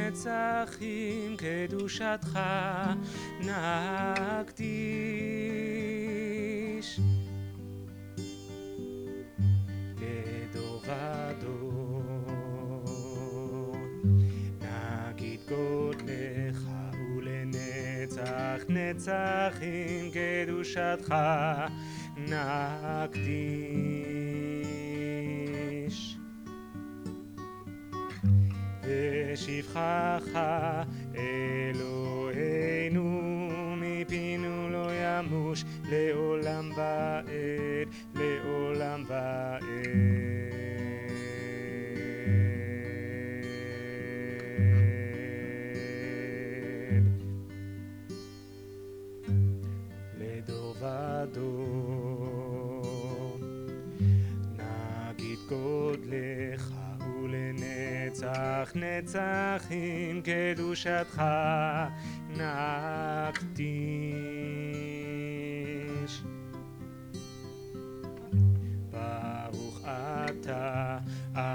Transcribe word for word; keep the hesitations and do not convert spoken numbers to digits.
נצחים קדושתך נקדיש. לדור ודור נגיד גודלך ולנצח נצחים קדושתך נקדיש. ושבחך אלוהינו מפינו לא ימוש לעולם ועד, לעולם ועד. לדור ודור נגיד גודלך ולנצח נצחים קדושתך נקדיש. ברוך אתה